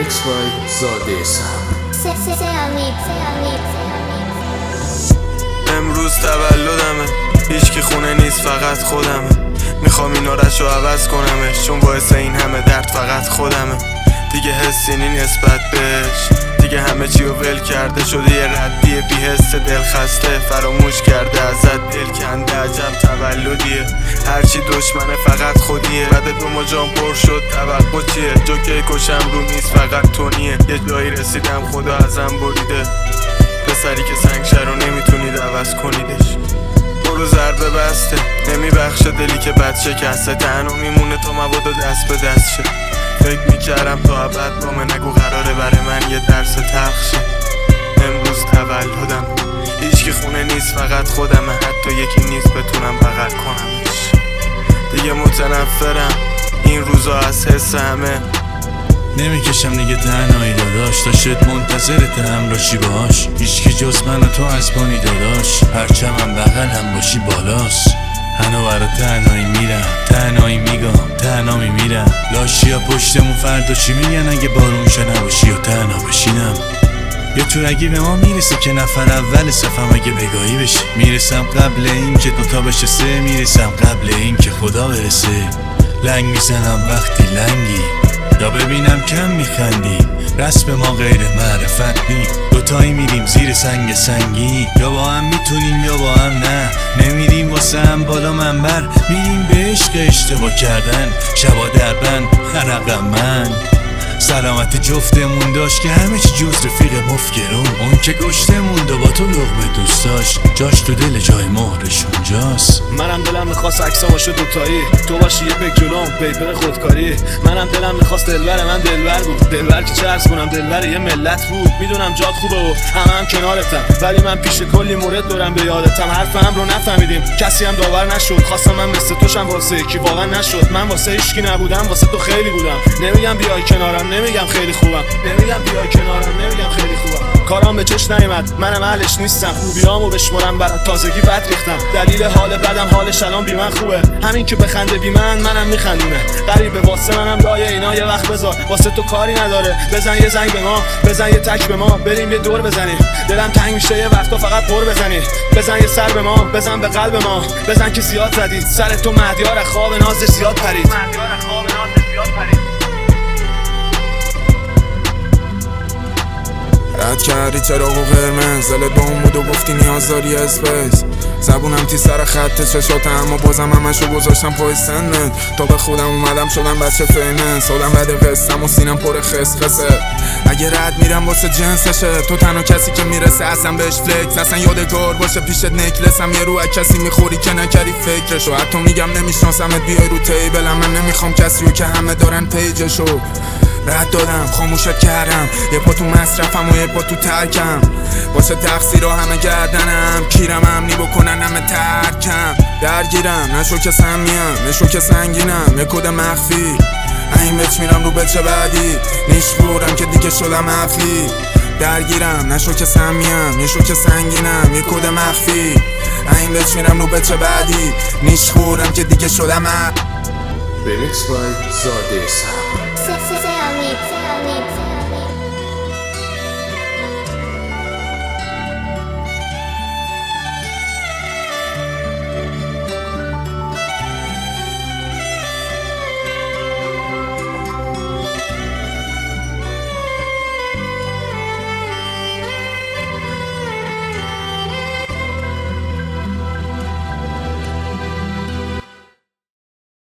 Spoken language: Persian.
Remix by زاده صبر. امروز تولدمه، هیچکی خونه نیست فقط خودمه. میخوام این آرش رو عوض کنمش، چون باعث این همه درد فقط خودمه. دیگه حسی نی نسبت بهش، دیگه همه چی رو ول کرده. شده یه ردیه بی حس دل خسته، فراموش کرده ازت دل کنده. عجب تولدیه، هرچی دشمنه فقط خودیه. بعد دو مجام پر شد توقع چیه؟ جوکه کشم رو میز فقط تونیه. یه جایی رسیدم خدا ازم بریده، پسری که سنگشه رو نمیتونید عوض کنیدش. برو ضربه بسته، نمیبخشه دلی که بد شکسته. تنها میمونه تا مبادا دست به دست شه. فکر میکردم تا ابد بامه، نگو قراره برای من یه درس تلخ شه. امروز تولدم، هیچکی خونه نیست فقط خودمه. حتی یکی نیست بتونم بغل کنمش. دیگه متنفرم این روزا از حس همه. نمیکشم دیگه تنهایی داداش، تا شد منتظرت همراشی باش. هیچکی جز من و تو از پانی داداش، هرچم هم بغلم باشی بالاست. هنو برا تنهایی میرم، تنهایی میگم، تنها میمیرم. لاشی ها پشتمون فردا چی میگن اگه بارونشه نباشی و تنها بشینم. یه تورگی به ما میرسه که نفر اول صفم اگه بگاهی بشه. میرسم قبل این که دوتا بشه سه، میرسم قبل این که خدا برسه. لنگ میزنم وقتی لنگی، یا ببینم کم میخندی. رسم ما غیر معرفت نی، دوتایی میریم زیر سنگ سنگی. یا با هم میتونیم یا با هم نه، نمیریم واسه هم بالا منبر. میریم به عشق اشتباه کردن، شبا در بند حرقم من. سلامت جفتمون داشت که همه چی جز رفیق مفکرون. اون که گشتمون و با تو لقمه دوست داشت، جاش تو دل جای مهرش اونجاست. منم دلم میخواست عکسا باشه دوتایی، تو باشی یه پک جلوم پیپر خودکاری. منم دلم میخواست دلبر من دلبر بود، دلبر که چه عرض کنم دلبر یه ملت بود. میدونم جات خوبه و همه هم کنارتم، ولی من پیش کلی مورد دارم به یادتم. حرفم رو نفهمیدیم، کسی هم داور نشد. خواستم من مثل توشم واسه یکی، واقعا نشد. من واسه هیچکی نبودم، واسه تو خیلی بودم. نمیگم بیای کنارم، نمیگم خیلی خوبم، نمیگم بیای کنارم، نمیگم خیلی خوبم. کارام به چش نیومد، منم اهلش نیستم. خوبیامو بشمرم برات تازگی بد ریختم. دلیل حال بدم حالش الان بی من خوبه. همین که بخنده بی منم میخندونه. غریبه واسه منم لایه اینا یه وقت بذار. واسه تو کاری نداره، بزن یه زنگ به ما، بزن یه تک به ما، بریم یه دور بزنیم. دلم تنگ میشه یه وقتا فقط پر بزنی. بزن یه سر به ما، بزن به قلب ما. بزن که زیاد زدی سر تو مهدیار خواب نازش زیاد پرید. رد کردی چراغ و قرمز، دلت با اون بود و گفتی نیاز داری اسپیس. زبونم تی سر خط چشاته، اما بازم همشو گذاشتم پای سنت. تا به خودم اومدم شدم بچه فیمنس، خودم رد قسم و سینم پر خسخسه. اگه رد میرم واسه جنسشه، تو تنها کسی که میرسه اصلا بهش فلکس. اصلا یادگار باشه پیشت نکلسم، یه رو کسی میخوری که نکردی فکرشو. حتی میگم نمیشناسمت بیای رو تیبلم، من نمیخوام کسی رو که همه دارن پیجشو. رد دادم خاموشت کردم، یه پا تو مصرفم و یه پا تو ترکم. واسه تقصیرها همه گردنم، کیرم امنی بکنن همه ترکم. درگیرم نشو که سمیم، نشو که سنگینم، یه کد مخفی. این بچ میرم رو بچه بعدی، نیش خورم که دیگه شدم حفی. درگیرم نشو که سمیم، نشو که سنگینم، یه کد مخفی. این بچ میرم رو بچه بعدی، نیش خورم که دیگه شدم Remix by زاده صبر.